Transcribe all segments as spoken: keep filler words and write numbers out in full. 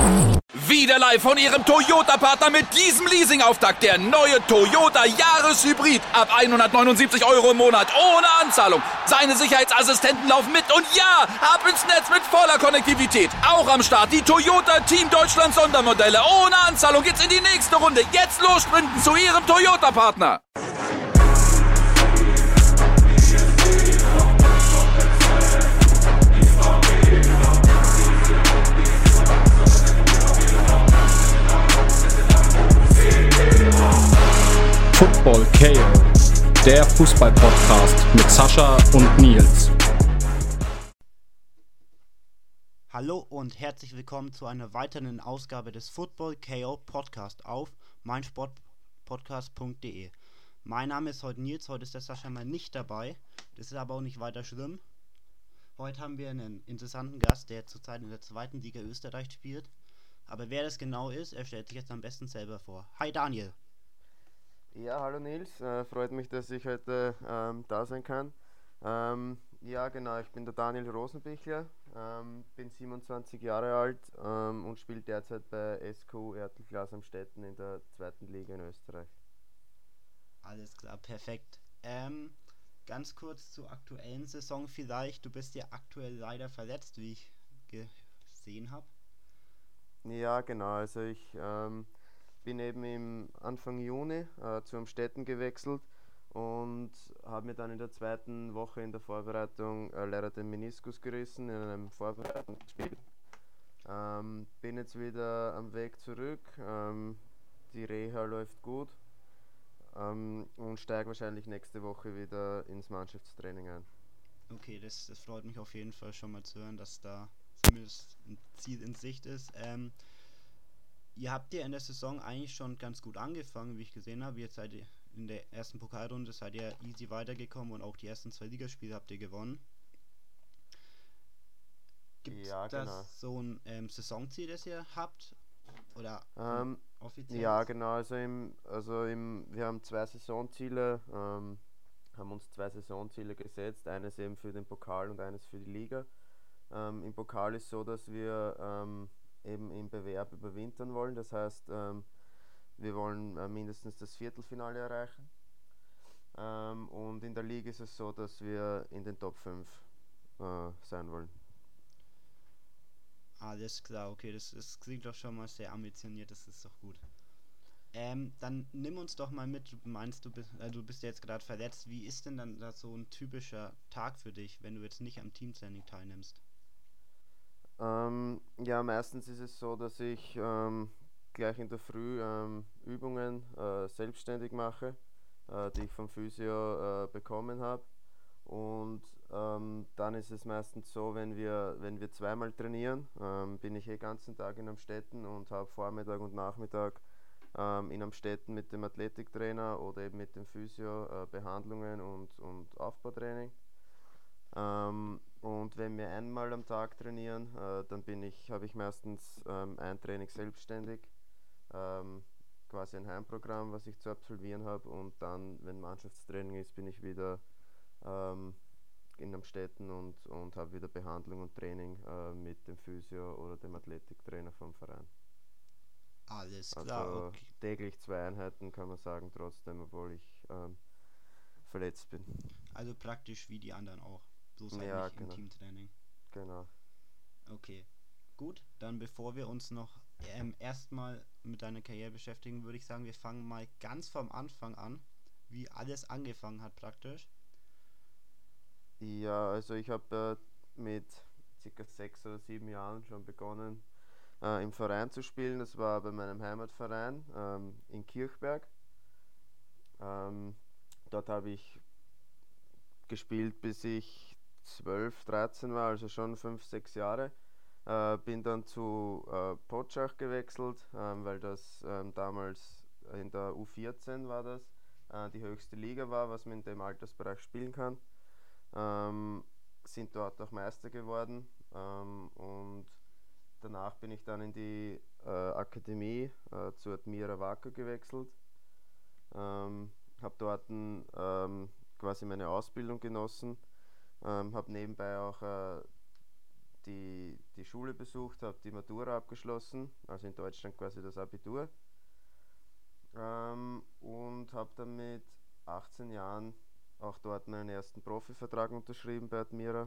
Wieder live von Ihrem Toyota-Partner mit diesem Leasing-Auftakt. Der neue Toyota Jahreshybrid. Ab hundertneunundsiebzig Euro im Monat. Ohne Anzahlung. Seine Sicherheitsassistenten laufen mit. Und ja, ab ins Netz mit voller Konnektivität. Auch am Start die Toyota Team Deutschland Sondermodelle. Ohne Anzahlung geht's in die nächste Runde. Jetzt los sprinten zu Ihrem Toyota-Partner. Football K O, der Fußball-Podcast mit Sascha und Nils. Hallo und herzlich willkommen zu einer weiteren Ausgabe des Football K O Podcast auf meinsportpodcast punkt de. Mein Name ist heute Nils, heute ist der Sascha mal nicht dabei, das ist aber auch nicht weiter schlimm. Heute haben wir einen interessanten Gast, der zurzeit in der zweiten Liga Österreich spielt. Aber wer das genau ist, er stellt sich jetzt am besten selber vor. Hi Daniel! Ja, hallo Nils, äh, freut mich, dass ich heute ähm, da sein kann. Ähm, ja, genau, ich bin der Daniel Rosenbichler, ähm, bin siebenundzwanzig Jahre alt ähm, und spiele derzeit bei S K U Ertl Glas Amstetten in der zweiten Liga in Österreich. Alles klar, perfekt. Ähm, ganz kurz zur aktuellen Saison vielleicht. Du bist ja aktuell leider verletzt, wie ich gesehen habe. Ja, genau, also ich ähm, bin eben im Anfang Juni äh, zu Amstetten gewechselt und habe mir dann in der zweiten Woche in der Vorbereitung äh, leider den Meniskus gerissen in einem Vorbereitungsspiel. Ähm, bin jetzt wieder am Weg zurück, ähm, die Reha läuft gut ähm, und steige wahrscheinlich nächste Woche wieder ins Mannschaftstraining ein. Okay, das, das freut mich auf jeden Fall schon mal zu hören, dass da zumindest ein Ziel in Sicht ist. Ähm, Ihr habt ja in der Saison eigentlich schon ganz gut angefangen, wie ich gesehen habe. Jetzt seid ihr in der ersten Pokalrunde seid ihr easy weitergekommen und auch die ersten zwei Ligaspiele habt ihr gewonnen. Gibt es Ja, genau. das so ein ähm, Saisonziel, das ihr habt? Oder Ähm, offiziell? ja, genau. Also, im, also im, wir haben zwei Saisonziele, ähm, haben uns zwei Saisonziele gesetzt. Eines eben für den Pokal und eines für die Liga. Ähm, Im Pokal ist so, dass wir ähm, eben im Bewerb überwintern wollen. Das heißt, ähm, wir wollen äh, mindestens das Viertelfinale erreichen. Ähm, und in der Liga ist es so, dass wir in den Top fünf äh, sein wollen. Alles klar, okay, das, das klingt doch schon mal sehr ambitioniert, das ist doch gut. Ähm, dann nimm uns doch mal mit, du meinst, du bist, äh, du bist ja jetzt gerade verletzt. Wie ist denn dann da so ein typischer Tag für dich, wenn du jetzt nicht am Teamtraining teilnimmst? Ähm, ja, meistens ist es so, dass ich ähm, gleich in der Früh ähm, Übungen äh, selbstständig mache, äh, die ich vom Physio äh, bekommen habe. Und ähm, dann ist es meistens so, wenn wir, wenn wir zweimal trainieren, ähm, bin ich eh ganzen Tag in Amstetten und habe Vormittag und Nachmittag ähm, in Amstetten mit dem Athletiktrainer oder eben mit dem Physio äh, Behandlungen und, und Aufbautraining. Ähm, und wenn wir einmal am Tag trainieren, äh, dann bin ich, habe ich meistens ähm, ein Training selbstständig, ähm, quasi ein Heimprogramm, was ich zu absolvieren habe, und dann, wenn Mannschaftstraining ist, bin ich wieder ähm, in Amstetten und, und habe wieder Behandlung und Training äh, mit dem Physio oder dem Athletiktrainer vom Verein. Alles klar, Also okay. täglich zwei Einheiten, kann man sagen, trotzdem, obwohl ich ähm, verletzt bin. Also praktisch wie die anderen auch. Bloß halt Ja, nicht im genau, Teamtraining. genau. Okay. Gut, dann bevor wir uns noch ähm, erstmal mit deiner Karriere beschäftigen, würde ich sagen, wir fangen mal ganz vom Anfang an, wie alles angefangen hat praktisch. Ja, also ich habe äh, mit circa sechs oder sieben Jahren schon begonnen, äh, im Verein zu spielen. Das war bei meinem Heimatverein ähm, in Kirchberg. Ähm, Dort habe ich gespielt, bis ich zwölf, dreizehn war, also schon fünf, sechs Jahre. Äh, bin dann zu äh, Potschach gewechselt, ähm, weil das ähm, damals in der U vierzehn war das, äh, die höchste Liga war, was man in dem Altersbereich spielen kann. Ähm, Sind dort auch Meister geworden, ähm, und danach bin ich dann in die äh, Akademie äh, zu Admira Wacker gewechselt. Ähm, habe dort ähm, quasi meine Ausbildung genossen, ähm, habe nebenbei auch äh, die, die Schule besucht, habe die Matura abgeschlossen, also in Deutschland quasi das Abitur. Ähm, und habe dann mit achtzehn Jahren auch dort meinen ersten Profivertrag unterschrieben bei Admira.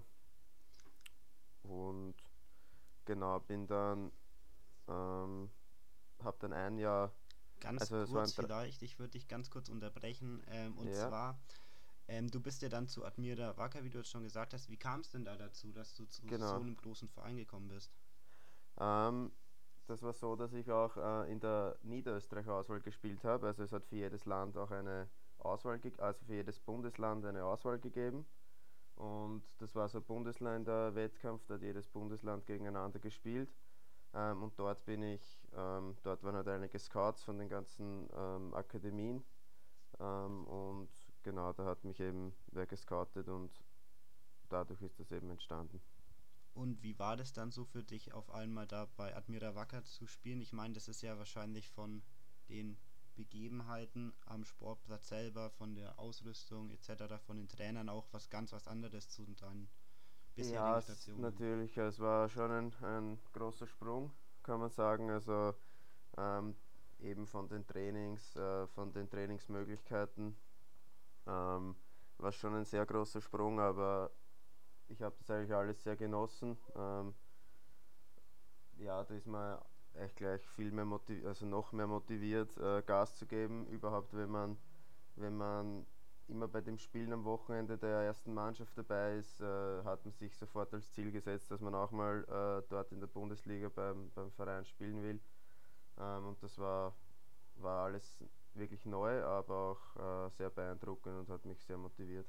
Und genau, bin dann, ähm, habe dann ein Jahr, Ganz also es kurz waren drei, vielleicht, ich würde dich ganz kurz unterbrechen. Ähm, und ja, zwar, ähm, du bist ja dann zu Admira Wacker, wie du jetzt schon gesagt hast. Wie kam es denn da dazu, dass du zu so genau. einem großen Verein gekommen bist? Ähm, das war so, dass ich auch äh, in der Niederösterreich-Auswahl gespielt habe. Also es hat für jedes Land auch eine Auswahl, ge also für jedes Bundesland eine Auswahl gegeben. Und das war so ein Bundesländer-Wettkampf, da hat jedes Bundesland gegeneinander gespielt. Ähm, und dort bin ich, ähm, dort waren halt einige Scouts von den ganzen ähm, Akademien. Ähm, und genau, da hat mich eben wer gescoutet und dadurch ist das eben entstanden. Und wie war das dann so für dich, auf einmal da bei Admira Wacker zu spielen? Ich meine, das ist ja wahrscheinlich von den Begebenheiten am Sportplatz selber, von der Ausrüstung et cetera, von den Trainern auch was ganz was anderes zu deinen Ja, bisherigen es, Stationen. natürlich, es war schon ein, ein großer Sprung, kann man sagen. Also ähm, eben von den Trainings, äh, von den Trainingsmöglichkeiten ähm, war schon ein sehr großer Sprung, aber ich habe das eigentlich alles sehr genossen. Ähm, ja, da ist man echt gleich viel mehr motiviert, also noch mehr motiviert, äh, Gas zu geben. Überhaupt, wenn man, wenn man immer bei dem Spielen am Wochenende der ersten Mannschaft dabei ist, äh, hat man sich sofort als Ziel gesetzt, dass man auch mal äh, dort in der Bundesliga beim, beim Verein spielen will. Ähm, und das war, war alles wirklich neu, aber auch äh, sehr beeindruckend und hat mich sehr motiviert.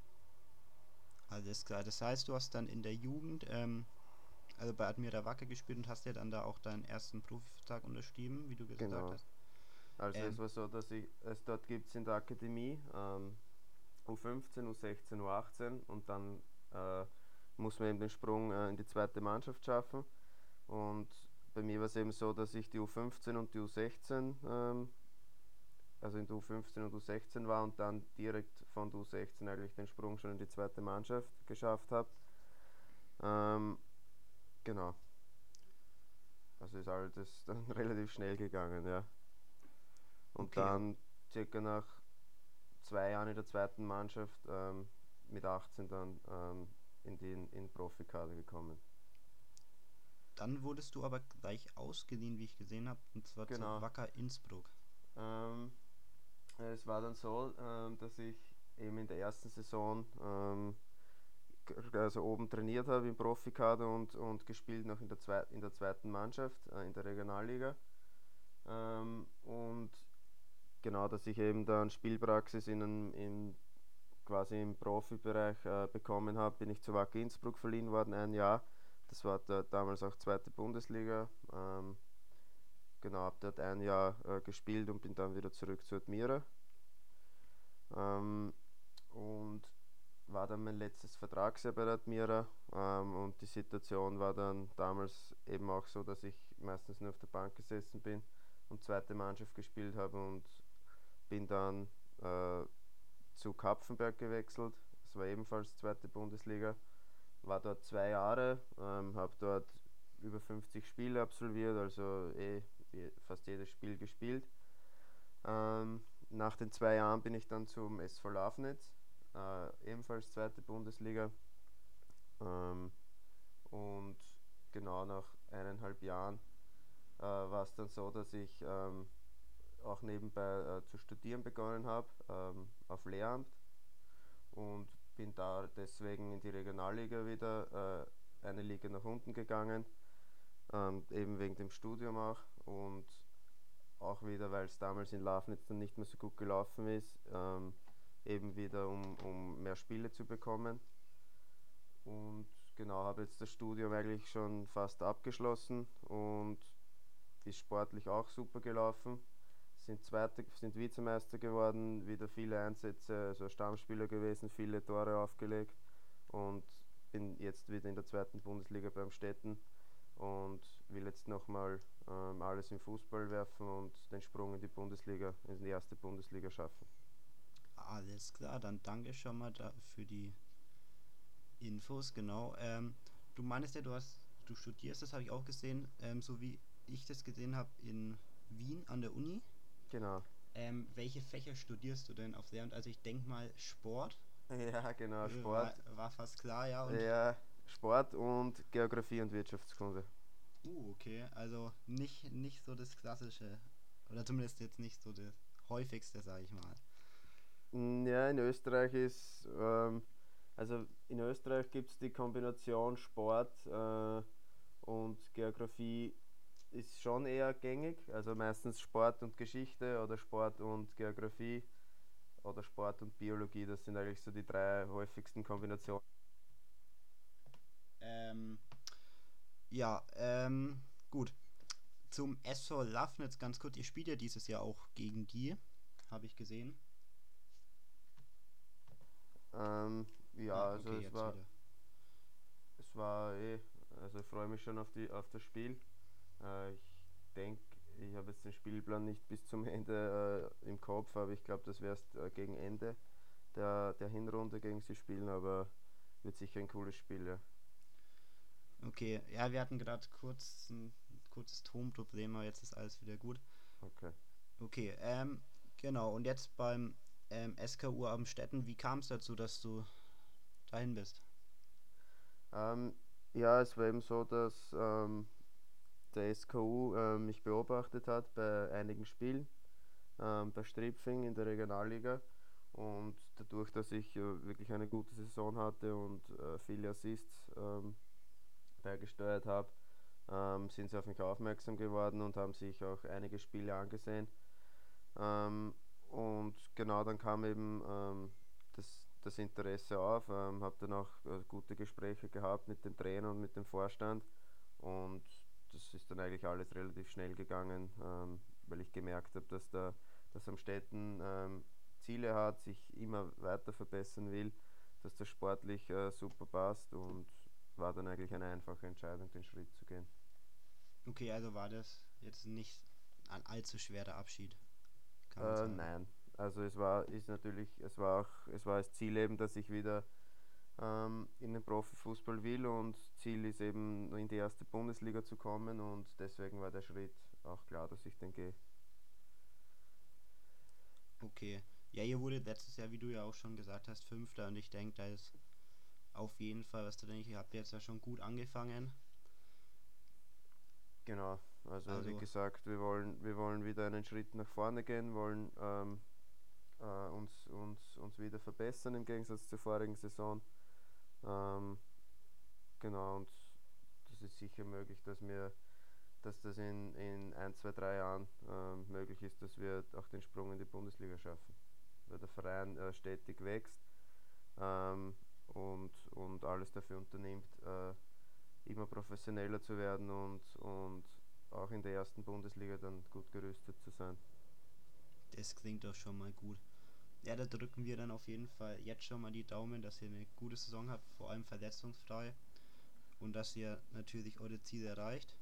Alles klar. Das heißt, du hast dann in der Jugend, ähm, also bei Admira Wacker gespielt und hast ja dann da auch deinen ersten Profivertrag unterschrieben, wie du gesagt Genau. hast. Also es Ähm, war so, dass ich, es dort gibt es in der Akademie ähm, U fünfzehn, U sechzehn, U achtzehn und dann äh, muss man eben den Sprung äh, in die zweite Mannschaft schaffen. Und bei mir war es eben so, dass ich die U fünfzehn und die U sechzehn, ähm, also in der U fünfzehn und U sechzehn war und dann direkt von der U sechzehn eigentlich den Sprung schon in die zweite Mannschaft geschafft habe. Ähm, genau, also ist alles dann relativ schnell gegangen, ja. Und okay, dann circa nach zwei Jahren in der zweiten Mannschaft ähm, mit achtzehn dann ähm, in den in Profikader gekommen. dann wurdest du aber gleich ausgeliehen, wie ich gesehen habe, und zwar zu Genau. Wacker Innsbruck. Ähm, es war dann so, ähm, dass ich eben in der ersten Saison ähm, also oben trainiert habe im Profikader und, und gespielt noch in der, zweit, in der zweiten Mannschaft, äh, in der Regionalliga. Ähm, und genau, dass ich eben dann Spielpraxis in einem, in, quasi im Profibereich äh, bekommen habe, bin ich zu Wacker Innsbruck verliehen worden, ein Jahr. Das war da, damals auch zweite Bundesliga. Ähm, genau, habe dort ein Jahr äh, gespielt und bin dann wieder zurück zu Admira. Ähm, und war dann mein letztes Vertragsjahr bei der Admira ähm, und die Situation war dann damals eben auch so, dass ich meistens nur auf der Bank gesessen bin und zweite Mannschaft gespielt habe und bin dann äh, zu Kapfenberg gewechselt. Das war ebenfalls zweite Bundesliga. War dort zwei Jahre, ähm, habe dort über fünfzig Spiele absolviert, also eh fast jedes Spiel gespielt. Ähm, nach den zwei Jahren bin ich dann zum S V Lafnitz, äh, ebenfalls zweite Bundesliga. Ähm, und genau nach eineinhalb Jahren äh, war es dann so, dass ich ähm, auch nebenbei äh, zu studieren begonnen habe, ähm, auf Lehramt und bin da deswegen in die Regionalliga wieder, äh, eine Liga nach unten gegangen, ähm, eben wegen dem Studium auch und auch wieder, weil es damals in Lafnitz dann nicht mehr so gut gelaufen ist, ähm, eben wieder um, um mehr Spiele zu bekommen. Und genau, habe jetzt das Studium eigentlich schon fast abgeschlossen und ist sportlich auch super gelaufen. Sind Zweiter, sind Vizemeister geworden, wieder viele Einsätze, also Stammspieler gewesen, viele Tore aufgelegt und bin jetzt wieder in der zweiten Bundesliga beim Stetten und will jetzt nochmal ähm, alles im Fußball werfen und den Sprung in die Bundesliga, in die erste Bundesliga schaffen. Alles klar, dann danke schon mal da für die Infos, genau. Ähm, du meinst ja, du hast, du studierst, das habe ich auch gesehen, ähm, so wie ich das gesehen habe in Wien an der Uni. Genau. Ähm, welche Fächer studierst du denn auf Lehramt? Also ich denke mal Sport, Ja, genau, äh, Sport. war, war fast klar, ja. Und Ja, Sport und Geografie und Wirtschaftskunde. uh, okay, also nicht, nicht so das Klassische. Oder zumindest jetzt nicht so das häufigste, sage ich mal. Mm, Ja, in Österreich ist, ähm, also in Österreich gibt es die Kombination Sport äh, und Geografie ist schon eher gängig. Also meistens Sport und Geschichte oder Sport und Geografie oder Sport und Biologie. Das sind eigentlich so die drei häufigsten Kombinationen. Ähm, ja, ähm, gut. Zum S V Lafnitz ganz kurz. Ihr spielt ja dieses Jahr auch gegen die, habe ich gesehen. Ähm, ja, Ah, also okay, es jetzt war, wieder. es war eh, also ich freue mich schon auf die, auf das Spiel. Äh, ich denke, ich habe jetzt den Spielplan nicht bis zum Ende äh, im Kopf, aber ich glaube, das wäre erst äh, gegen Ende der, der Hinrunde gegen sie spielen, aber wird sicher ein cooles Spiel, ja. Okay, ja, wir hatten gerade kurz ein kurzes Tonproblem, aber jetzt ist alles wieder gut. Okay. Okay, ähm, genau. Und jetzt beim ähm, S K U Amstetten, wie kam es dazu, dass du dahin bist? Ähm, ja, es war eben so, dass ähm, der S K U äh, mich beobachtet hat bei einigen Spielen, ähm, bei Stripfing in der Regionalliga. Und dadurch, dass ich äh, wirklich eine gute Saison hatte und äh, viele Assists ähm, beigesteuert habe, ähm, sind sie auf mich aufmerksam geworden und haben sich auch einige Spiele angesehen. Ähm, und genau dann kam eben ähm, das, das Interesse auf, ähm, habe dann auch äh, gute Gespräche gehabt mit dem Trainer und mit dem Vorstand und das ist dann eigentlich alles relativ schnell gegangen, ähm, weil ich gemerkt habe, dass der dass Amstetten ähm, Ziele hat, sich immer weiter verbessern will, dass das sportlich äh, super passt und war dann eigentlich eine einfache Entscheidung, den Schritt zu gehen. Okay, also war das jetzt nicht ein allzu schwerer Abschied, kann man Äh, sagen. nein, also es war ist natürlich, es war auch, es war das Ziel eben, dass ich wieder ähm, in den Profifußball will und Ziel ist eben in die erste Bundesliga zu kommen und deswegen war der Schritt auch klar, dass ich den gehe. Okay. Ja, ihr wurdet letztes Jahr, wie du ja auch schon gesagt hast, Fünfter und ich denke, da ist auf jeden Fall, was du denkst, ihr habt jetzt ja schon gut angefangen. Genau, also wie Also, gesagt, wir wollen, wir wollen wieder einen Schritt nach vorne gehen, wollen ähm, äh, uns, uns, uns wieder verbessern im Gegensatz zur vorigen Saison. Ähm, genau, und das ist sicher möglich, dass wir dass das in, in ein, zwei, drei Jahren ähm, möglich ist, dass wir auch den Sprung in die Bundesliga schaffen. Weil der Verein äh, stetig wächst ähm, und, und alles dafür unternimmt, äh, immer professioneller zu werden und, und auch in der ersten Bundesliga dann gut gerüstet zu sein. das klingt doch schon mal gut. Ja, da drücken wir dann auf jeden Fall jetzt schon mal die Daumen, dass ihr eine gute Saison habt, vor allem verletzungsfrei und dass ihr natürlich eure Ziele erreicht.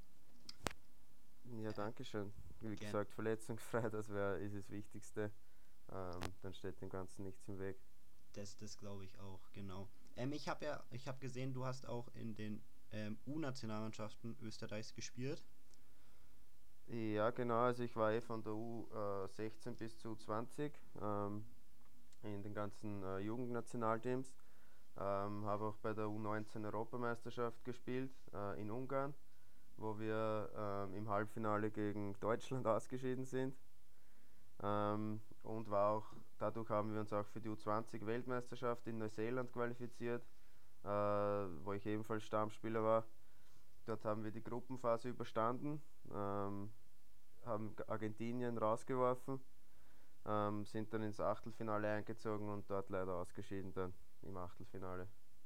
Ja, Äh, danke schön. Wie gern. gesagt, verletzungsfrei, das wär, ist das Wichtigste. Ähm, dann steht dem Ganzen nichts im Weg. Das, das glaube ich auch, genau. Ähm, ich habe ja, ich habe gesehen, du hast auch in den ähm, U-Nationalmannschaften Österreichs gespielt. Ja, genau, also ich war eh von der U sechzehn bis zu U zwanzig ähm, in den ganzen äh, Jugendnationalteams. Ähm, habe auch bei der U neunzehn Europameisterschaft gespielt äh, in Ungarn, wo wir ähm, im Halbfinale gegen Deutschland ausgeschieden sind. Ähm, und war auch, dadurch haben wir uns auch für die U zwanzig Weltmeisterschaft in Neuseeland qualifiziert, äh, wo ich ebenfalls Stammspieler war. Dort haben wir die Gruppenphase überstanden, ähm, haben Argentinien rausgeworfen, ähm, sind dann ins Achtelfinale eingezogen und dort leider ausgeschieden dann im Achtelfinale.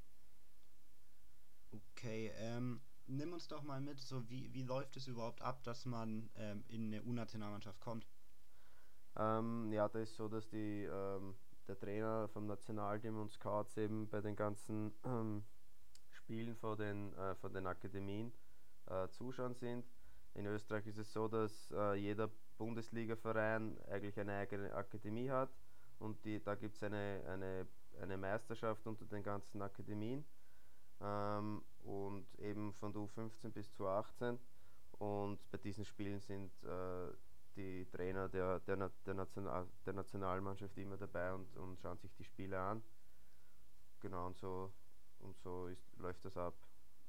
Okay, ähm, nimm uns doch mal mit, so wie, wie läuft es überhaupt ab, dass man ähm, in eine U-Nationalmannschaft kommt? Ähm, ja, das ist so, dass die, ähm, der Trainer vom Nationalteam und Scouts eben bei den ganzen ähm, Spielen von den, äh, von den Akademien äh, zuschauen sind. In Österreich ist es so, dass äh, jeder Bundesliga-Verein eigentlich eine eigene Akademie hat und die, da gibt es eine, eine, eine Meisterschaft unter den ganzen Akademien. ähm, und eben von der U fünfzehn bis zur U achtzehn. Und bei diesen Spielen sind äh, die Trainer der, der, Na- der, National, der Nationalmannschaft immer dabei und, und schauen sich die Spiele an. Genau, und so, und so ist, läuft das ab.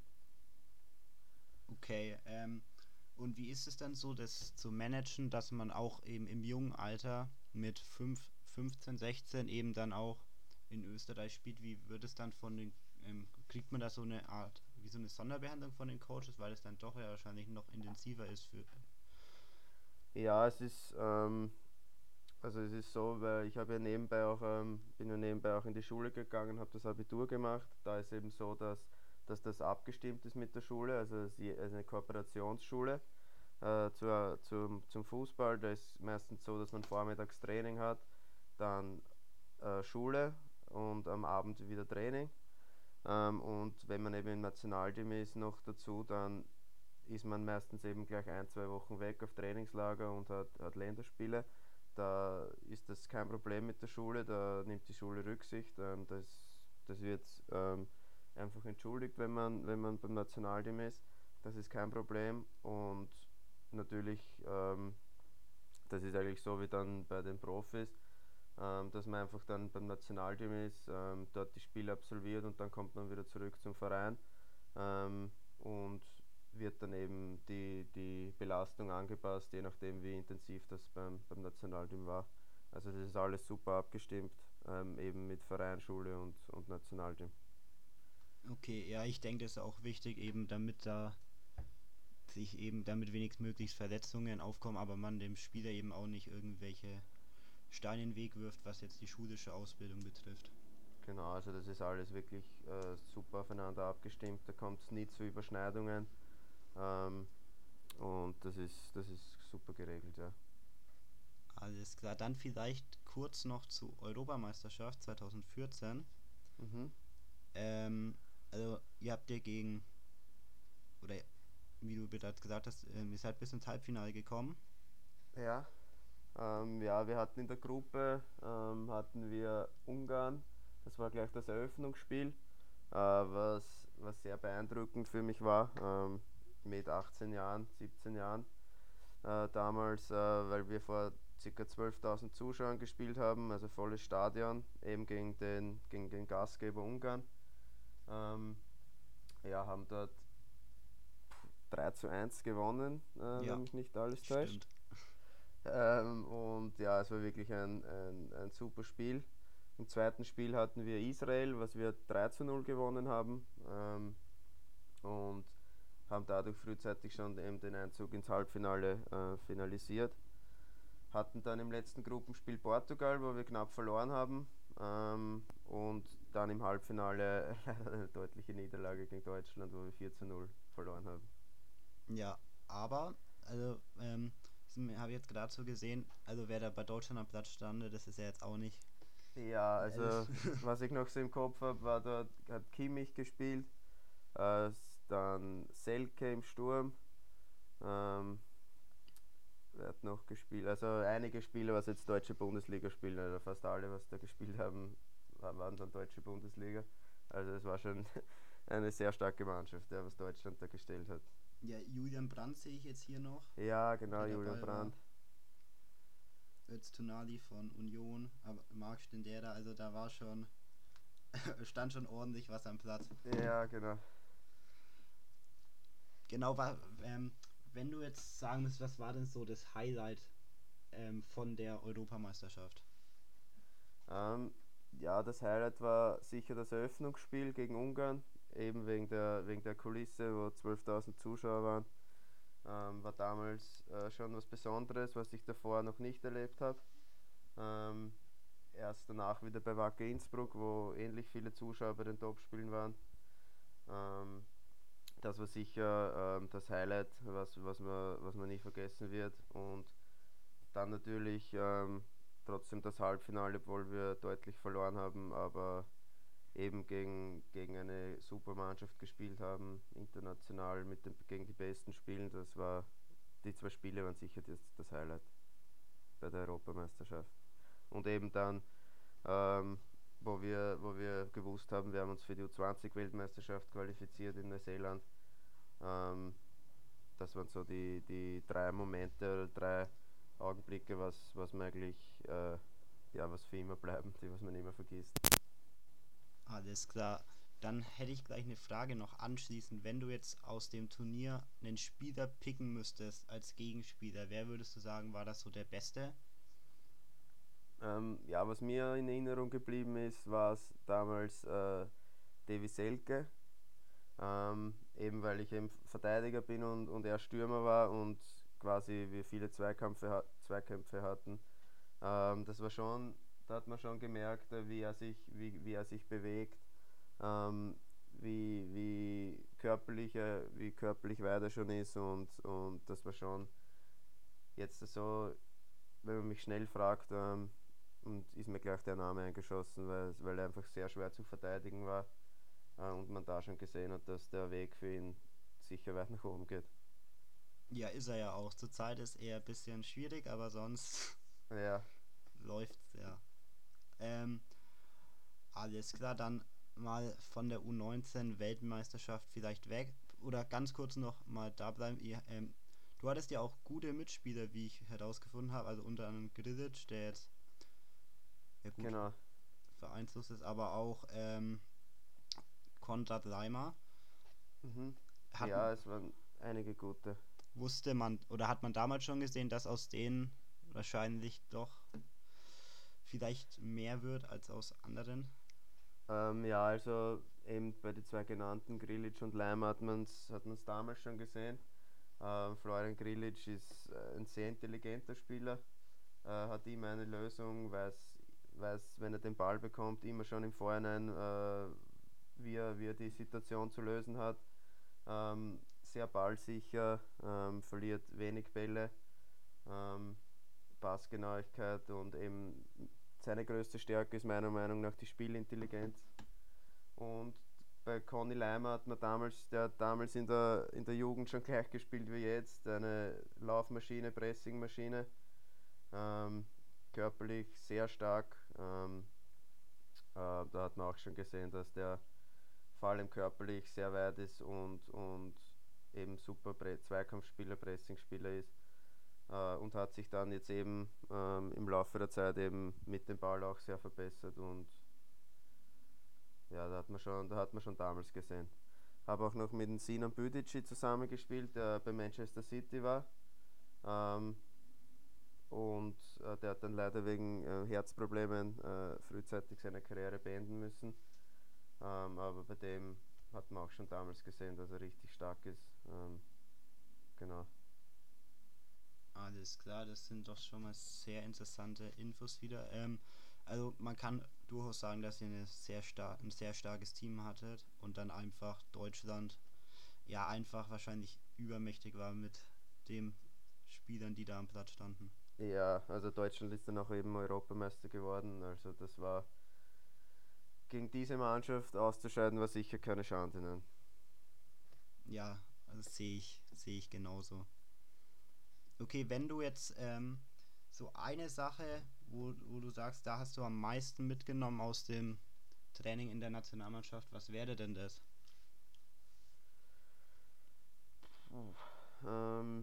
Okay, ähm, und wie ist es dann so, das zu managen, dass man auch eben im jungen Alter mit fünf, fünfzehn, sechzehn eben dann auch in Österreich spielt? Wie wird es dann von den, ähm, kriegt man da so eine Art, wie so eine Sonderbehandlung von den Coaches, weil es dann doch ja wahrscheinlich noch intensiver ist für. Ja, es ist, ähm, also es ist so, weil ich habe ja nebenbei auch, ähm, bin ja nebenbei auch in die Schule gegangen, habe das Abitur gemacht. Da ist eben so, dass, dass das abgestimmt ist mit der Schule, also es ist eine Kooperationsschule äh, zur, zum, zum Fußball. Da ist meistens so, dass man vormittags Training hat, dann äh, Schule und am Abend wieder Training. Ähm, und wenn man eben im Nationalteam ist noch dazu, dann ist man meistens eben gleich ein, zwei Wochen weg auf Trainingslager und hat, hat Länderspiele. Da ist das kein Problem mit der Schule, da nimmt die Schule Rücksicht. Ähm, das, das wird ähm, einfach entschuldigt, wenn man, wenn man beim Nationalteam ist. Das ist kein Problem. Und natürlich, ähm, das ist eigentlich so wie dann bei den Profis, ähm, dass man einfach dann beim Nationalteam ist, ähm, dort die Spiele absolviert und dann kommt man wieder zurück zum Verein. Ähm, und wird dann eben die, die Belastung angepasst, je nachdem wie intensiv das beim, beim Nationalteam war. Also das ist alles super abgestimmt, ähm, eben mit Verein, Schule und, und Nationalteam. Okay, ja, ich denke, das ist auch wichtig, eben damit da sich eben damit wenigstmöglichst Verletzungen aufkommen, aber man dem Spieler eben auch nicht irgendwelche Steine in den Weg wirft, was jetzt die schulische Ausbildung betrifft. Genau, also das ist alles wirklich äh, super aufeinander abgestimmt, da kommt es nie zu Überschneidungen, ähm, und das ist, das ist super geregelt, ja. Alles klar, dann vielleicht kurz noch zur Europameisterschaft zwanzig vierzehn. Mhm. Ähm, also ihr habt ja gegen, oder wie du bereits gesagt hast, ähm, ihr seid bis ins Halbfinale gekommen. Ja, ähm, ja, wir hatten in der Gruppe ähm, hatten wir Ungarn, das war gleich das Eröffnungsspiel, äh, was, was sehr beeindruckend für mich war, ähm, mit achtzehn Jahren, siebzehn Jahren äh, damals, äh, weil wir vor ca. zwölftausend Zuschauern gespielt haben, also volles Stadion, eben gegen den, gegen den Gastgeber Ungarn. Ähm, ja, haben dort drei zu eins gewonnen, äh, Ja, wenn mich nicht alles täuscht. stimmt. Ähm, und ja, es war wirklich ein, ein, ein super Spiel. Im zweiten Spiel hatten wir Israel, was wir drei zu null gewonnen haben, ähm, und haben dadurch frühzeitig schon eben den Einzug ins Halbfinale äh, finalisiert. Hatten dann im letzten Gruppenspiel Portugal, wo wir knapp verloren haben, ähm, und dann im Halbfinale eine deutliche Niederlage gegen Deutschland, wo wir vier zu null verloren haben. Ja, aber, also, ähm, habe ich jetzt gerade so gesehen, also wer da bei Deutschland am Platz stande, das ist ja jetzt auch nicht. Ja, Also, also was ich noch so im Kopf habe, war dort, hat Kimmich gespielt, äh, dann Selke im Sturm, ähm, wer hat noch gespielt? Also einige Spieler, was jetzt deutsche Bundesliga spielen, oder fast alle, was da gespielt haben, waren dann deutsche Bundesliga. Also es war schon eine sehr starke Mannschaft, ja, was Deutschland da gestellt hat. ja, Julian Brandt sehe ich jetzt hier noch, Ja, genau, der Julian dabei war. Brandt. Öztunali von Union, aber Marc Stendera, also da war schon, stand schon ordentlich was am Platz. Ja, genau. Genau, war, ähm, wenn du jetzt sagen müsstest, was war denn so das Highlight ähm, von der Europameisterschaft? Ähm, ja, das Highlight war sicher das Eröffnungsspiel gegen Ungarn, eben wegen der, wegen der Kulisse, wo zwölftausend Zuschauer waren. Ähm, war damals äh, schon was Besonderes, was ich davor noch nicht erlebt habe. Ähm, erst danach wieder bei Wacker Innsbruck, wo ähnlich viele Zuschauer bei den Topspielen waren. Ähm, das war sicher ähm, das Highlight, was, was, man, was man nie vergessen wird. Und dann natürlich ähm, trotzdem das Halbfinale, obwohl wir deutlich verloren haben, aber eben gegen, gegen eine super Mannschaft gespielt haben, international mit dem, gegen die besten Spielen. Das war, die zwei Spiele waren sicher das, das Highlight bei der Europameisterschaft. Und eben dann, ähm, wo wir, wo wir gewusst haben, wir haben uns für die U zwanzig-Weltmeisterschaft qualifiziert in Neuseeland. Ähm, das waren so die, die drei Momente oder drei Augenblicke, was, was man eigentlich, äh, ja, was für immer bleiben, die was man immer vergisst. Alles klar. Dann hätte ich gleich eine Frage noch anschließend. Wenn du jetzt aus dem Turnier einen Spieler picken müsstest als Gegenspieler, wer würdest du sagen, war das so der Beste? Ähm, ja, was mir in Erinnerung geblieben ist, war es damals äh, Davy Selke. Ähm, eben weil ich eben Verteidiger bin und, und er Stürmer war und quasi wir viele Zweikämpfe, ha- Zweikämpfe hatten. Ähm, das war schon, da hat man schon gemerkt, äh, wie er sich, wie, wie er sich bewegt, ähm, wie, wie körperlich er, wie körperlich weit er schon ist und, und das war schon jetzt so, wenn man mich schnell fragt, ähm, und ist mir gleich der Name eingeschossen, weil, weil er einfach sehr schwer zu verteidigen war äh, und man da schon gesehen hat, dass der Weg für ihn sicher weit nach oben geht. Ja, ist er ja auch. Zurzeit ist eher ein bisschen schwierig, aber sonst Ja, läuft's ja. Ähm, Alles klar, dann mal von der U neunzehn Weltmeisterschaft vielleicht weg. Oder ganz kurz noch mal da bleiben. Ihr, ähm, du hattest ja auch gute Mitspieler, wie ich herausgefunden habe. Also unter anderem Grilic, der jetzt ja gut genau. vereinslos ist, aber auch ähm, Konrad Leimer. Mhm. Hat, Ja, es waren einige gute. wusste man oder hat man damals schon gesehen, dass aus denen wahrscheinlich doch vielleicht mehr wird als aus anderen? Ähm, ja, also eben bei den zwei genannten, Grilic und Leimer, hat man es hat man's damals schon gesehen. Ähm, Florian Grilic ist äh, ein sehr intelligenter Spieler, äh, hat immer eine Lösung, weiß, weiß, wenn er den Ball bekommt, immer schon im Vorhinein, äh, wie, er, wie er die Situation zu lösen hat. Ähm, sehr ballsicher, ähm, verliert wenig Bälle, ähm, Passgenauigkeit und eben seine größte Stärke ist meiner Meinung nach die Spielintelligenz. Und bei Conny Leimer hat man damals, der hat damals in der, in der Jugend schon gleich gespielt wie jetzt, eine Laufmaschine, Pressingmaschine, ähm, körperlich sehr stark. Ähm, äh, da hat man auch schon gesehen, dass der vor allem körperlich sehr weit ist und, und eben super Pre Zweikampfspieler, Pressingspieler ist. Äh, und hat sich dann jetzt eben ähm, im Laufe der Zeit eben mit dem Ball auch sehr verbessert und ja, da hat man schon, da hat man schon damals gesehen. Habe auch noch mit dem Sinan Büdici zusammengespielt, der bei Manchester City war. Ähm, und äh, der hat dann leider wegen äh, Herzproblemen äh, frühzeitig seine Karriere beenden müssen. Ähm, aber bei dem hat man auch schon damals gesehen, dass er richtig stark ist. Ähm, genau. Alles klar, das sind doch schon mal sehr interessante Infos wieder. Ähm, also man kann durchaus sagen, dass ihr eine sehr star ein sehr starkes Team hattet und dann einfach Deutschland ja einfach wahrscheinlich übermächtig war mit den Spielern, die da am Platz standen. Ja, also Deutschland ist dann auch eben Europameister geworden. Also das war gegen diese Mannschaft auszuscheiden, war sicher keine Schande. Nein. Ja, das sehe ich, sehe ich genauso. Okay, wenn du jetzt ähm, so eine Sache, wo, wo du sagst, da hast du am meisten mitgenommen aus dem Training in der Nationalmannschaft, was wäre denn das? Puh. Ähm,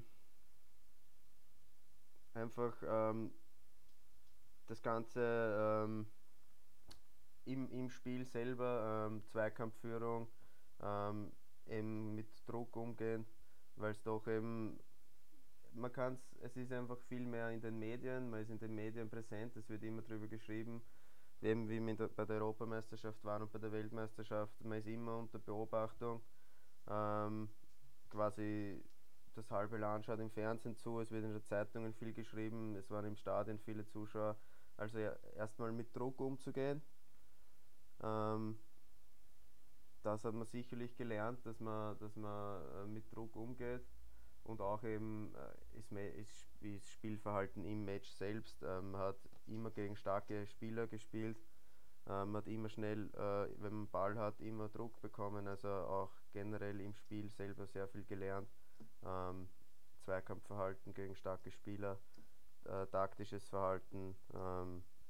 einfach ähm, das Ganze ähm, im, im Spiel selber, ähm, Zweikampfführung, ähm, eben mit Druck umgehen, weil es doch eben, man kann es, es ist einfach viel mehr in den Medien, man ist in den Medien präsent, es wird immer darüber geschrieben, eben wie wir bei der Europameisterschaft waren und bei der Weltmeisterschaft, man ist immer unter Beobachtung, ähm, quasi das halbe Land schaut im Fernsehen zu, es wird in den Zeitungen viel geschrieben, es waren im Stadion viele Zuschauer, also ja, erstmal mit Druck umzugehen. Ähm, Das hat man sicherlich gelernt, dass man, dass man äh, mit Druck umgeht und auch eben äh, ist, ist, ist Spielverhalten im Match selbst. Ähm, man hat immer gegen starke Spieler gespielt, ähm, man hat immer schnell, äh, wenn man Ball hat, immer Druck bekommen, also auch generell im Spiel selber sehr viel gelernt. Ähm, Zweikampfverhalten gegen starke Spieler, äh, taktisches Verhalten, ähm,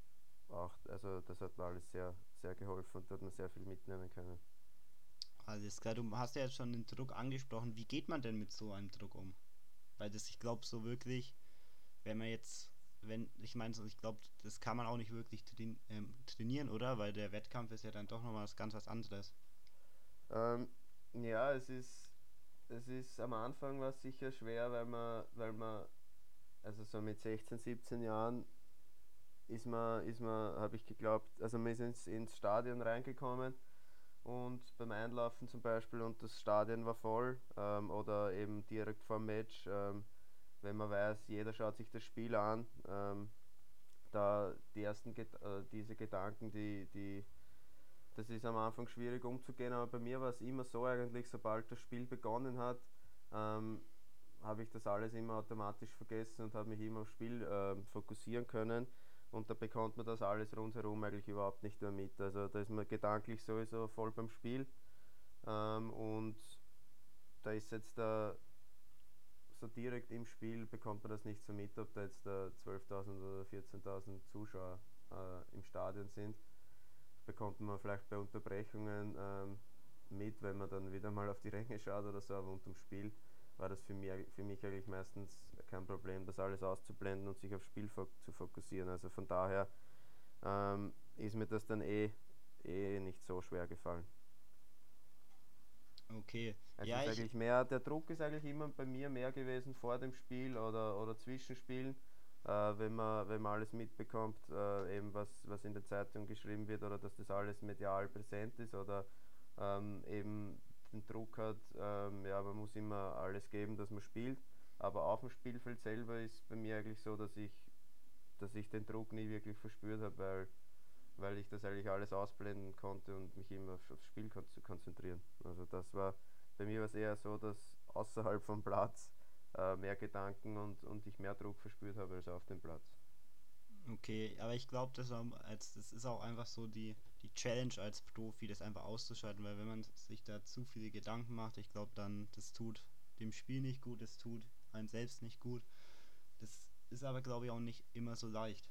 auch, also das hat mir alles sehr, sehr geholfen und da hat man sehr viel mitnehmen können. Alles klar, du hast ja jetzt schon den Druck angesprochen. Wie geht man denn mit so einem Druck um? Weil das, ich glaube, so wirklich, wenn man jetzt, wenn, ich meine, so, ich glaube, das kann man auch nicht wirklich train, ähm, trainieren, oder? Weil der Wettkampf ist ja dann doch nochmal was ganz was anderes. Ähm, ja, es ist, es ist am Anfang war es sicher schwer, weil man, weil man, also so mit sechzehn, siebzehn Jahren ist man, ist man, habe ich geglaubt, also man ist ins, ins Stadion reingekommen und beim Einlaufen zum Beispiel und das Stadion war voll ähm, oder eben direkt vor dem Match, ähm, wenn man weiß, jeder schaut sich das Spiel an, ähm, da die ersten Ged äh, diese Gedanken, die, die, das ist am Anfang schwierig umzugehen, aber bei mir war es immer so eigentlich, sobald das Spiel begonnen hat, ähm, habe ich das alles immer automatisch vergessen und habe mich immer aufs Spiel äh, fokussieren können und da bekommt man das alles rundherum eigentlich überhaupt nicht mehr mit. Also da ist man gedanklich sowieso voll beim Spiel ähm, und da ist jetzt da so direkt im Spiel bekommt man das nicht so mit, ob da jetzt äh, zwölftausend oder vierzehntausend Zuschauer äh, im Stadion sind. Das bekommt man vielleicht bei Unterbrechungen ähm, mit, wenn man dann wieder mal auf die Ränge schaut oder so, aber unterm Spiel war das für mich, für mich eigentlich meistens kein Problem, das alles auszublenden und sich aufs Spiel fo- zu fokussieren. Also von daher ähm, ist mir das dann eh, eh nicht so schwer gefallen. Okay, Es ja, ist ich, eigentlich mehr, der Druck ist eigentlich immer bei mir mehr gewesen vor dem Spiel oder, oder zwischen Spielen, äh, wenn man, wenn man alles mitbekommt, äh, eben was, was in der Zeitung geschrieben wird oder dass das alles medial präsent ist oder ähm, eben den Druck hat, ähm, ja, man muss immer alles geben, dass man spielt. Aber auf dem Spielfeld selber ist bei mir eigentlich so, dass ich, dass ich den Druck nie wirklich verspürt habe, weil, weil ich das eigentlich alles ausblenden konnte und mich immer auf- aufs Spiel kon zu konzentrieren. Also das war, bei mir war es eher so, dass außerhalb vom Platz äh, mehr Gedanken und, und ich mehr Druck verspürt habe als auf dem Platz. okay, aber ich glaube, das, war als, das ist auch einfach so die, die Challenge als Profi, das einfach auszuschalten, weil wenn man sich da zu viele Gedanken macht, ich glaube dann, das tut dem Spiel nicht gut, das tut einem selbst nicht gut. Das ist aber, glaube ich, auch nicht immer so leicht.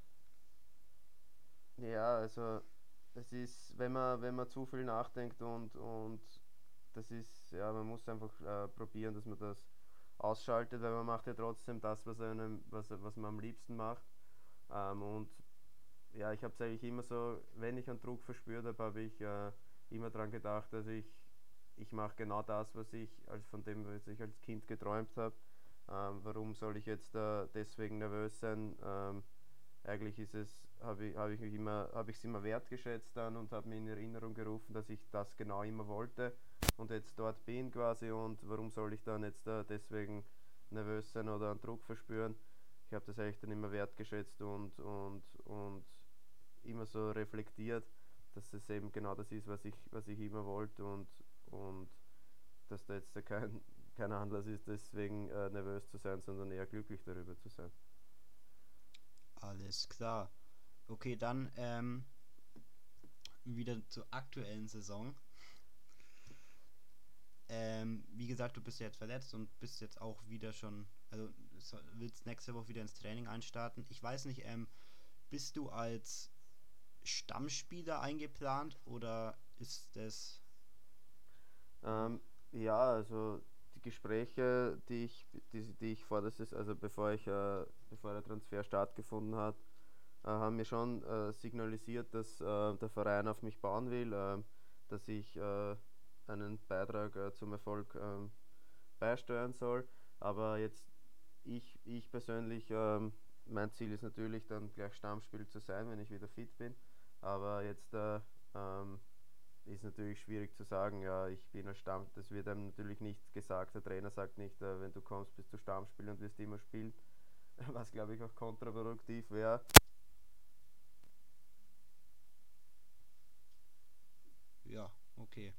Ja, also es ist, wenn man, wenn man zu viel nachdenkt und, und das ist, ja, man muss einfach äh, probieren, dass man das ausschaltet, weil man macht ja trotzdem das, was einem, was, was man am liebsten macht. Ähm, und ja, ich habe es eigentlich immer so, wenn ich einen Druck verspürt habe, habe ich äh, immer daran gedacht, dass ich, ich mache genau das, was ich, als von dem, was ich als Kind geträumt habe. Ähm, warum soll ich jetzt äh, deswegen nervös sein? Ähm, eigentlich ist es, habe ich, habe ich mich immer, habe ich es immer wertgeschätzt dann und habe mir in Erinnerung gerufen, dass ich das genau immer wollte und jetzt dort bin quasi und warum soll ich dann jetzt äh, deswegen nervös sein oder einen Druck verspüren? Ich habe das eigentlich dann immer wertgeschätzt und, und, und immer so reflektiert, dass es eben genau das ist, was ich, was ich immer wollte und, und dass da jetzt kein, kein Anlass ist, deswegen äh, nervös zu sein, sondern eher glücklich darüber zu sein. Alles klar. Okay, dann ähm, wieder zur aktuellen Saison. Ähm, wie gesagt, du bist ja jetzt verletzt und bist jetzt auch wieder schon, also so- willst nächste Woche wieder ins Training einstarten. Ich weiß nicht, ähm, bist du als Stammspieler eingeplant oder ist das... Ähm, ja, also die Gespräche, die ich, die, die ich vor der Saison, also bevor ich, äh, bevor der Transfer stattgefunden hat, äh, haben mir schon äh, signalisiert, dass äh, der Verein auf mich bauen will, äh, dass ich äh, einen Beitrag äh, zum Erfolg ähm, beisteuern soll. Aber jetzt ich, ich persönlich, ähm, mein Ziel ist natürlich dann gleich Stammspieler zu sein, wenn ich wieder fit bin. Aber jetzt äh, ähm, ist natürlich schwierig zu sagen, ja, ich bin ein Stamm, das wird einem natürlich nicht gesagt, der Trainer sagt nicht, äh, wenn du kommst, bist du Stammspieler und wirst immer spielen, was glaube ich auch kontraproduktiv wäre. Ja, okay.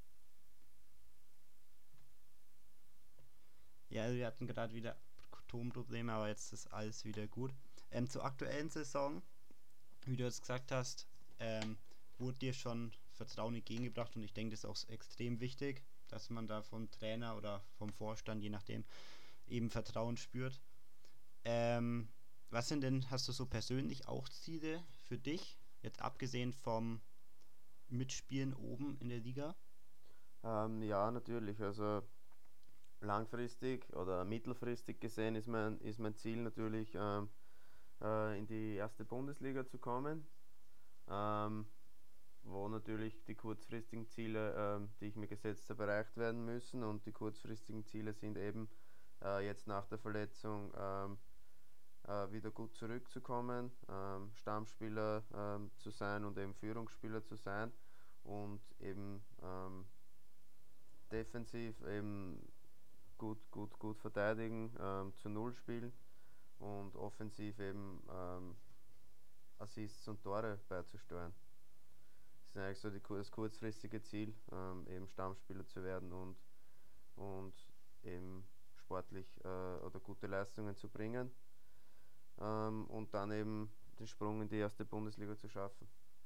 Ja, also wir hatten gerade wieder Tonprobleme, aber jetzt ist alles wieder gut. Ähm, zur aktuellen Saison, wie du jetzt gesagt hast, ähm, wurde dir schon Vertrauen entgegengebracht und ich denke, das ist auch extrem wichtig, dass man da vom Trainer oder vom Vorstand, je nachdem, eben Vertrauen spürt. Ähm, was sind denn, hast du so persönlich auch Ziele für dich Jetzt abgesehen vom Mitspielen oben in der Liga? Ähm, ja, natürlich. Also langfristig oder mittelfristig gesehen ist mein, ist mein Ziel natürlich, ähm, äh, in die erste Bundesliga zu kommen, ähm, wo natürlich die kurzfristigen Ziele, ähm, die ich mir gesetzt habe, erreicht werden müssen. Und die kurzfristigen Ziele sind eben, äh, jetzt nach der Verletzung ähm, äh, wieder gut zurückzukommen, ähm, Stammspieler ähm, zu sein und eben Führungsspieler zu sein und eben ähm, defensiv eben gut, gut, gut verteidigen, ähm, zu Null spielen und offensiv eben ähm, Assists und Tore beizusteuern. Das ist eigentlich so die, das kurzfristige Ziel, ähm, eben Stammspieler zu werden und, und eben sportlich äh, oder gute Leistungen zu bringen, ähm, und dann eben den Sprung in die erste Bundesliga zu schaffen.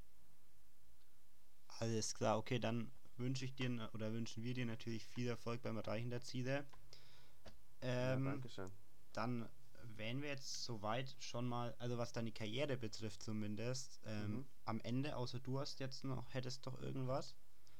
Alles klar, okay, dann wünsche ich dir oder wünschen wir dir natürlich viel Erfolg beim Erreichen der Ziele. Ja, Ähm, danke schön. dann wären wir jetzt soweit schon mal, also was deine Karriere betrifft zumindest, ähm, Mhm. am Ende, außer du hast jetzt noch, hättest doch irgendwas.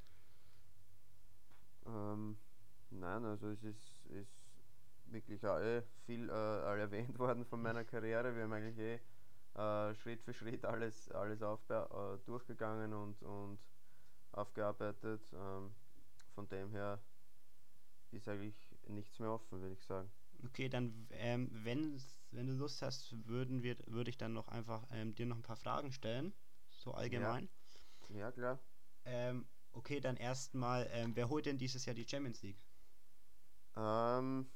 Ähm, nein, also es ist, ist wirklich auch eh viel äh, erwähnt worden von meiner Karriere. Wir haben eigentlich eh äh, Schritt für Schritt alles, alles aufbe- äh, durchgegangen und, und aufgearbeitet. Ähm, von dem her ist eigentlich nichts mehr offen, würde ich sagen. Okay, dann, ähm, wenn, wenn du Lust hast, würden wir, würde ich dann noch einfach ähm, dir noch ein paar Fragen stellen, so Ja, allgemein. ja klar. Ähm, okay, dann erstmal, ähm, wer holt denn dieses Jahr die Champions League? Ähm,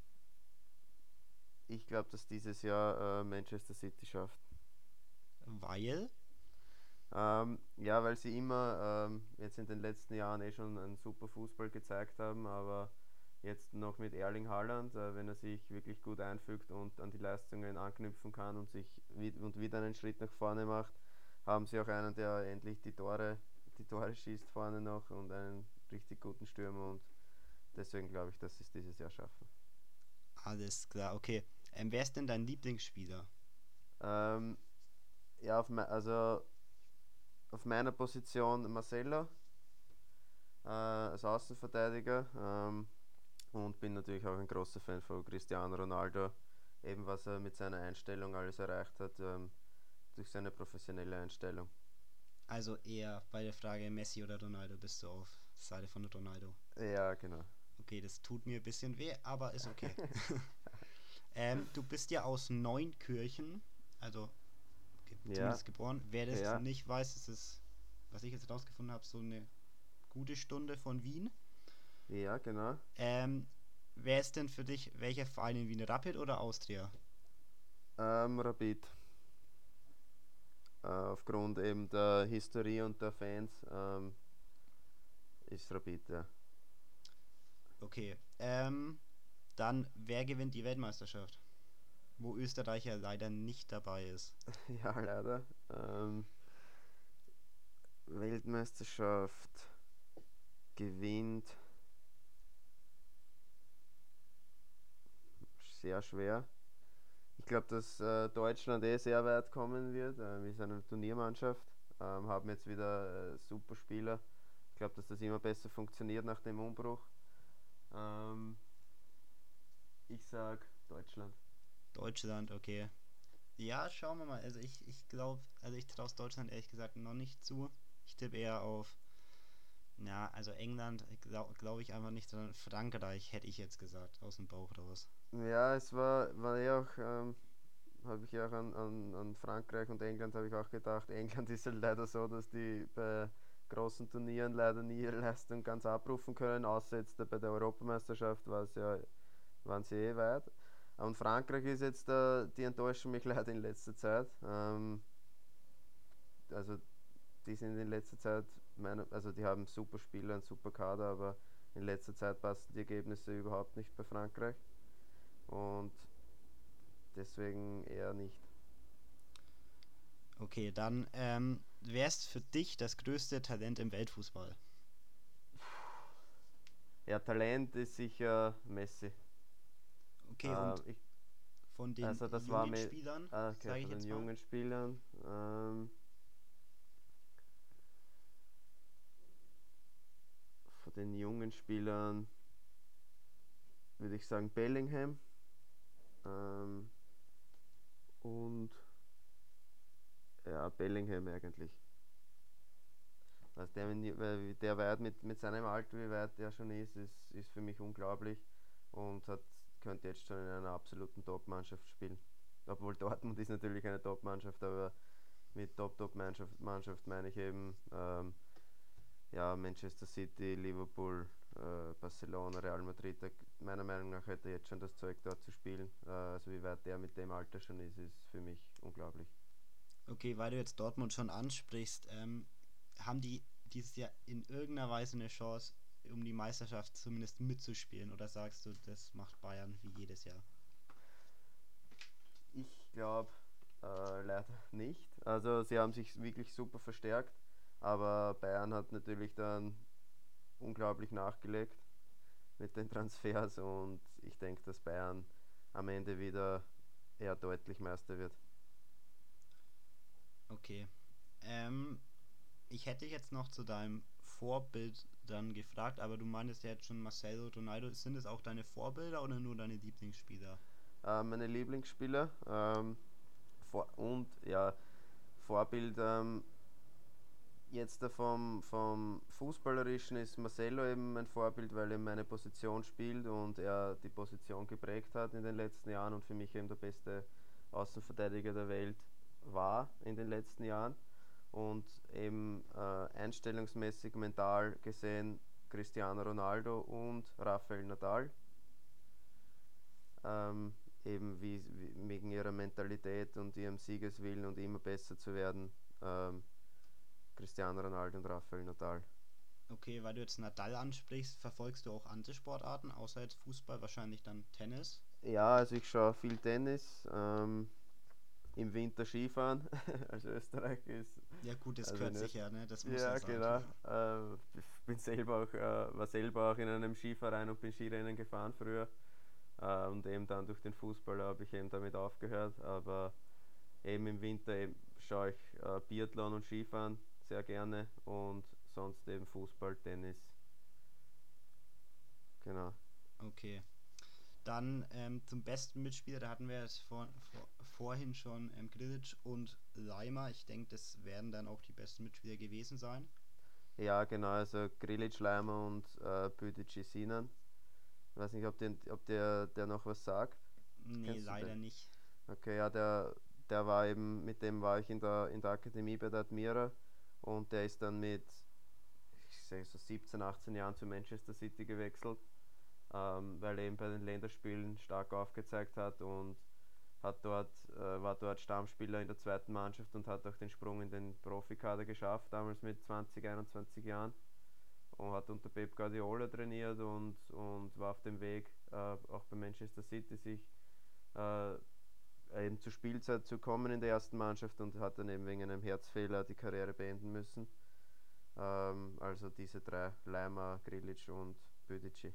ich glaube, dass dieses Jahr äh, Manchester City schafft. Weil, Ähm, ja, weil sie immer ähm, jetzt in den letzten Jahren eh schon einen super Fußball gezeigt haben, aber jetzt noch mit Erling Haaland, äh, wenn er sich wirklich gut einfügt und an die Leistungen anknüpfen kann und sich wi- und wieder einen Schritt nach vorne macht, haben sie auch einen, der endlich die Tore, die Tore schießt vorne noch und einen richtig guten Stürmer, und deswegen glaube ich, dass sie es dieses Jahr schaffen. alles klar, okay. Ähm, wer ist denn dein Lieblingsspieler? Ähm, ja, auf, me also auf meiner Position Marcelo, äh, als Außenverteidiger, ähm, und bin natürlich auch ein großer Fan von Cristiano Ronaldo, eben was er mit seiner Einstellung alles erreicht hat, ähm, durch seine professionelle Einstellung. Also eher bei der Frage Messi oder Ronaldo bist du auf Seite von Ronaldo. Ja, genau. Okay, das tut mir ein bisschen weh, aber ist okay. ähm, du bist ja aus Neunkirchen, also ge Ja, zumindest geboren. Wer das ja, nicht weiß, ist es, was ich jetzt rausgefunden habe, so eine gute Stunde von Wien. ja, genau. Ähm, wer ist denn für dich, welcher Verein in Wien? Rapid oder Austria? Ähm, Rapid. Äh, aufgrund eben der Historie und der Fans ähm, ist Rapid, ja. Okay. Ähm, dann, wer gewinnt die Weltmeisterschaft? Wo Österreich ja leider nicht dabei ist. Ja, leider. Ähm, Weltmeisterschaft gewinnt sehr schwer. Ich glaube, dass äh, Deutschland eh sehr weit kommen wird. Äh, wir sind eine Turniermannschaft, ähm, haben jetzt wieder äh, super Spieler. Ich glaube, dass das immer besser funktioniert nach dem Umbruch. Ähm, ich sag Deutschland. Deutschland, okay. Ja, schauen wir mal. Also ich, ich glaube, also ich traue es Deutschland ehrlich gesagt noch nicht zu. Ich tippe eher auf, ja, also England glaube glaub ich einfach nicht, sondern Frankreich hätte ich jetzt gesagt, aus dem Bauch raus. Ja, es war, war ja auch, ähm, habe ich ja auch an, an, an Frankreich und England habe ich auch gedacht. England ist halt leider so, dass die bei großen Turnieren leider nie ihre Leistung ganz abrufen können, außer jetzt bei der Europameisterschaft war es ja, waren sie eh weit. Und Frankreich ist jetzt, äh, die enttäuschen mich leider in letzter Zeit. Ähm, also die sind in letzter Zeit, meine, also die haben super Spieler, einen super Kader, aber in letzter Zeit passen die Ergebnisse überhaupt nicht bei Frankreich. Und deswegen eher nicht. Okay, dann, ähm, wer ist für dich das größte Talent im Weltfußball? Ja, Talent ist sicher Messi. Okay, und Äh, ich, von den also das war jungen mit, Spielern, ah, okay, sage ich von den jetzt mal. jungen Spielern. Ähm, den jungen Spielern würde ich sagen Bellingham. Ähm, und ja, Bellingham eigentlich. Also der, weil der weit mit, mit seinem Alter, wie weit der schon ist, ist, ist für mich unglaublich und hat, könnte jetzt schon in einer absoluten Top-Mannschaft spielen. Obwohl Dortmund ist natürlich eine Top-Mannschaft, aber mit Top-Top-Mannschaft Mannschaft meine ich eben ähm, ja, Manchester City, Liverpool, äh, Barcelona, Real Madrid. Da, meiner Meinung nach hätte er jetzt schon das Zeug dort zu spielen. Äh, also wie weit der mit dem Alter schon ist, ist für mich unglaublich. Okay, weil du jetzt Dortmund schon ansprichst, ähm, haben die dieses Jahr in irgendeiner Weise eine Chance, um die Meisterschaft zumindest mitzuspielen? Oder sagst du, das macht Bayern wie jedes Jahr? Ich glaube äh, leider nicht. Also sie haben sich wirklich super verstärkt, aber Bayern hat natürlich dann unglaublich nachgelegt mit den Transfers und ich denke, dass Bayern am Ende wieder eher deutlich Meister wird. Okay. Ähm, ich hätte dich jetzt noch zu deinem Vorbild dann gefragt, aber du meintest ja jetzt schon Marcelo, Ronaldo. Sind es auch deine Vorbilder oder nur deine Lieblingsspieler? Äh, meine Lieblingsspieler ähm, vor, und ja, Vorbild ähm, jetzt vom, vom Fußballerischen ist Marcelo eben mein Vorbild, weil er meine Position spielt und er die Position geprägt hat in den letzten Jahren und für mich eben der beste Außenverteidiger der Welt war in den letzten Jahren. Und eben äh, einstellungsmäßig, mental gesehen Cristiano Ronaldo und Rafael Nadal. Ähm, eben wie, wie, wegen ihrer Mentalität und ihrem Siegeswillen und immer besser zu werden. Ähm, Cristiano Ronaldo und Rafael Nadal. Okay, weil du jetzt Nadal ansprichst, verfolgst du auch andere Sportarten, außer jetzt Fußball, wahrscheinlich dann Tennis? Ja, also ich schaue viel Tennis, ähm, im Winter Skifahren, also Österreich ist. Ja gut, das Also gehört nicht. sicher, ne? Das muss ja Ja, sein. genau. Äh, ich bin selber auch, äh, war selber auch in einem Skiverein und bin Skirennen gefahren früher. Äh, und eben dann durch den Fußball habe ich eben damit aufgehört. Aber eben im Winter eben schaue ich äh, Biathlon und Skifahren sehr gerne und sonst eben Fußball, Tennis. Genau. Okay. Dann ähm, zum besten Mitspieler, da hatten wir jetzt vor, vor, vorhin schon ähm, Grilic und Leimer. Ich denke, das werden dann auch die besten Mitspieler gewesen sein. Ja, genau, also Grilic, Leimer und äh, Büdici Sinan. Ich weiß nicht, ob, den, ob der, der noch was sagt. Nee, Kennst du leider den? nicht. Okay, ja, der, der war eben, mit dem war ich in der, in der Akademie bei der Admira und der ist dann mit, ich sag so siebzehn, achtzehn Jahren zu Manchester City gewechselt, ähm, weil er eben bei den Länderspielen stark aufgezeigt hat und hat dort, äh, war dort Stammspieler in der zweiten Mannschaft und hat auch den Sprung in den Profikader geschafft, damals mit zwanzig, einundzwanzig Jahren und hat unter Pep Guardiola trainiert und, und war auf dem Weg, äh, auch bei Manchester City sich äh, eben zur Spielzeit zu kommen in der ersten Mannschaft und hat dann eben wegen einem Herzfehler die Karriere beenden müssen. Ähm, also diese drei, Leimer, Grilic und Büdici.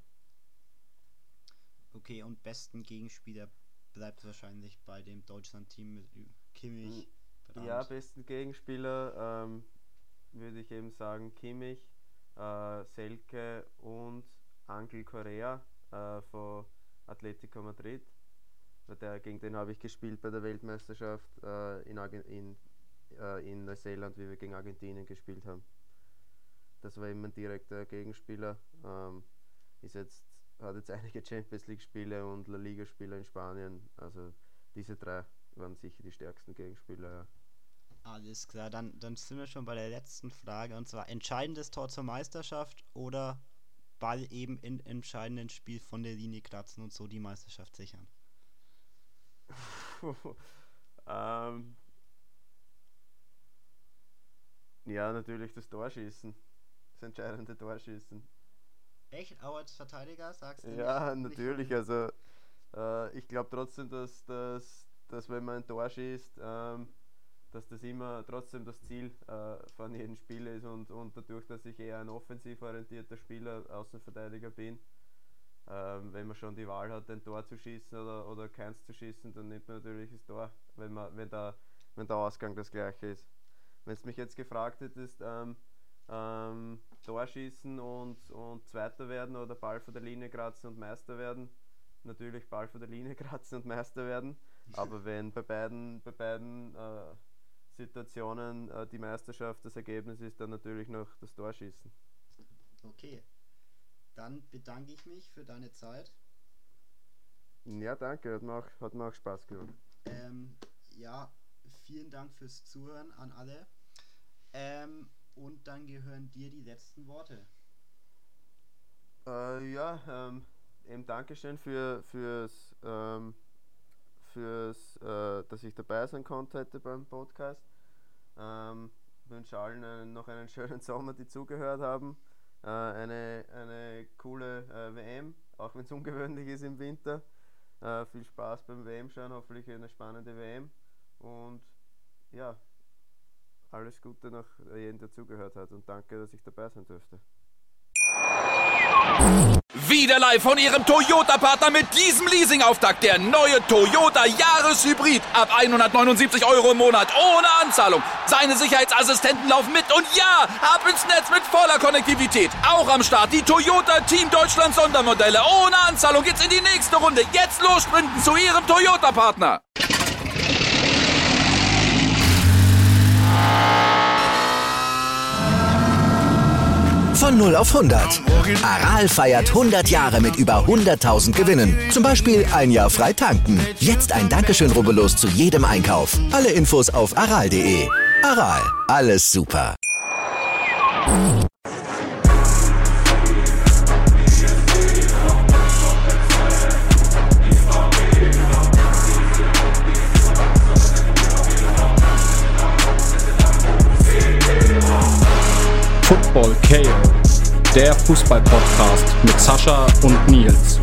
Okay, und besten Gegenspieler bleibt wahrscheinlich bei dem Deutschland-Team mit Ü- Kimmich, Ja, Brandt. besten Gegenspieler ähm, würde ich eben sagen Kimmich, äh, Selke und Angel Correa äh, von Atletico Madrid. Der, gegen den habe ich gespielt bei der Weltmeisterschaft äh, in, Argen in, äh, in Neuseeland, wie wir gegen Argentinien gespielt haben. Das war immer ein direkter Gegenspieler. Ähm, ist jetzt, hat jetzt einige Champions League Spiele und La Liga Spiele in Spanien. Also diese drei waren sicher die stärksten Gegenspieler. Ja. Alles klar, dann, dann sind wir schon bei der letzten Frage, und zwar entscheidendes Tor zur Meisterschaft oder Ball eben in entscheidenden Spiel von der Linie kratzen und so die Meisterschaft sichern? ähm, ja, natürlich das Torschießen. Das entscheidende Torschießen. Echt? Auch als Verteidiger sagst du nicht? Ja, nicht natürlich. Also äh, ich glaube trotzdem, dass, dass, dass wenn man ein Tor schießt, ähm, dass das immer trotzdem das Ziel äh, von jedem Spiel ist und, und dadurch, dass ich eher ein offensiv orientierter Spieler, Außenverteidiger bin, ähm, wenn man schon die Wahl hat, ein Tor zu schießen oder, oder keins zu schießen, dann nimmt man natürlich das Tor, wenn, man, wenn, der, wenn der Ausgang das gleiche ist. Wenn du mich jetzt gefragt hättest, ähm, ähm, Tor schießen und, und Zweiter werden oder Ball vor der Linie kratzen und Meister werden. Natürlich Ball vor der Linie kratzen und Meister werden. Aber wenn bei beiden, bei beiden äh, Situationen äh, die Meisterschaft das Ergebnis ist, dann natürlich noch das Tor schießen. Okay, dann bedanke ich mich für deine Zeit. Ja, danke, hat mir auch, hat mir auch Spaß gemacht. Ähm, ja, vielen Dank fürs Zuhören an alle. Ähm, und dann gehören dir die letzten Worte. Äh, ja, ähm, eben Dankeschön für, fürs, ähm, fürs äh, dass ich dabei sein konnte heute beim Podcast. Ähm, wünsche allen einen, noch einen schönen Sommer, die zugehört haben. Äh, eine, eine coole äh, W M, auch wenn es ungewöhnlich ist im Winter. Äh, viel Spaß beim W M-Schauen, hoffentlich eine spannende W M. Und ja, alles Gute noch jedem, der zugehört hat. Und danke, dass ich dabei sein durfte. Wieder live von Ihrem Toyota-Partner mit diesem Leasing-Auftakt. Der neue Toyota Jahreshybrid. Ab hundertneunundsiebzig Euro im Monat. Ohne Anzahlung. Seine Sicherheitsassistenten laufen mit. Und ja, ab ins Netz mit voller Konnektivität. Auch am Start die Toyota Team Deutschland Sondermodelle. Ohne Anzahlung geht's in die nächste Runde. Jetzt los sprinten zu Ihrem Toyota-Partner. Von null auf hundert. Aral feiert hundert Jahre mit über hunderttausend Gewinnen. Zum Beispiel ein Jahr frei tanken. Jetzt ein Dankeschön, rubbellos zu jedem Einkauf. Alle Infos auf aral punkt de. Aral, alles super. Football K O, der Fußball-Podcast mit Sascha und Nils.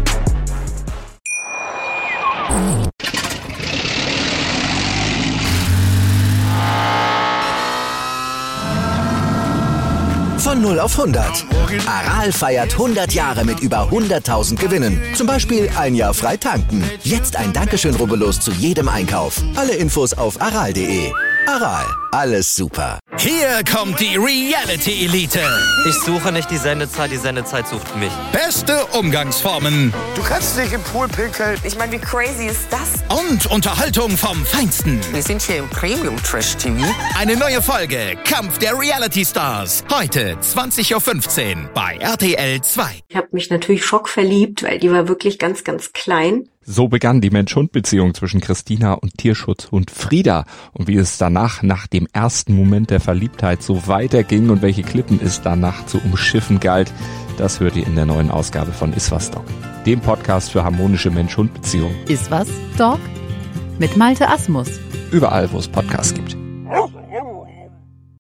Von null auf hundert. Aral feiert hundert Jahre mit über hunderttausend Gewinnen. Zum Beispiel ein Jahr frei tanken. Jetzt ein Dankeschön, rubbellos zu jedem Einkauf. Alle Infos auf aral punkt de. Aral, alles super. Hier kommt die Reality-Elite. Ich suche nicht die Sendezeit, die Sendezeit sucht mich. Beste Umgangsformen. Du kannst nicht im Pool pinkeln. Ich meine, wie crazy ist das? Und Unterhaltung vom Feinsten. Wir sind hier im Premium-Trash-T V. Eine neue Folge Kampf der Reality-Stars. Heute zwanzig Uhr fünfzehn bei R T L zwei. Ich habe mich natürlich schockverliebt, weil die war wirklich ganz, ganz klein. So begann die Mensch-Hund-Beziehung zwischen Christina und Tierschutzhund Frieda. Und wie es danach, nach dem ersten Moment der Verliebtheit, so weiterging und welche Klippen es danach zu umschiffen galt, das hört ihr in der neuen Ausgabe von Iswas Dog, dem Podcast für harmonische Mensch-Hund-Beziehungen. Iswas Dog mit Malte Asmus. Überall, wo es Podcasts gibt.